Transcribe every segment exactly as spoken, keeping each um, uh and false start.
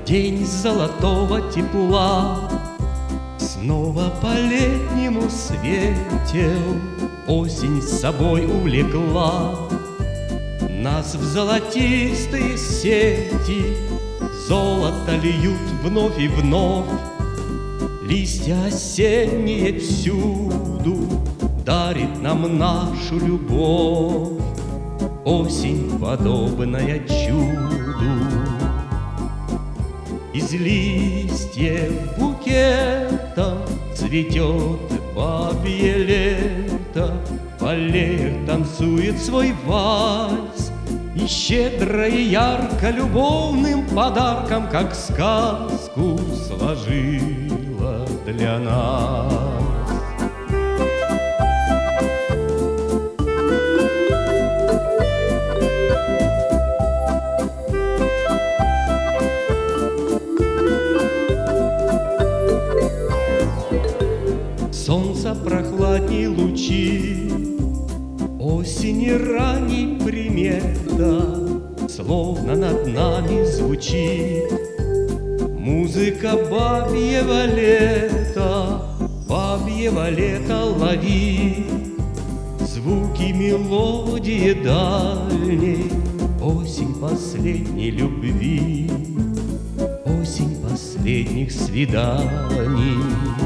День золотого тепла снова по-летнему светел. Осень с собой увлекла нас в золотистые сети. Золото льют вновь и вновь листья осенние всюду. Дарит нам нашу любовь осень, подобная чуду. Из листьев букета цветет бабье лето. Валер танцует свой вальс, и щедро и ярко любовным подарком, как сказку, сложила для нас. Солнца прохладней лучи, осени ранней примета, словно над нами звучит музыка бабьего лета. Бабьего лета лови звуки мелодии дальней. Осень последней любви, осень последних свиданий.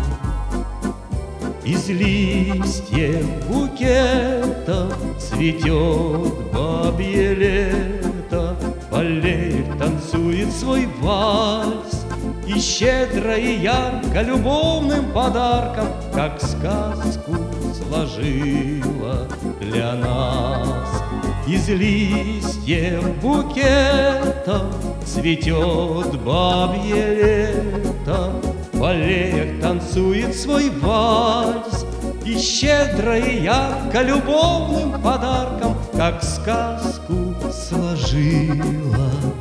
Из листьев букета цветет бабье лето. Валер танцует свой вальс, и щедро и ярко любовным подарком, как сказку, сложила для нас. Из листьев букета цветет бабье лето. Валер танцует свой вальс, и щедро и ярко любовным подарком, как сказку, сложила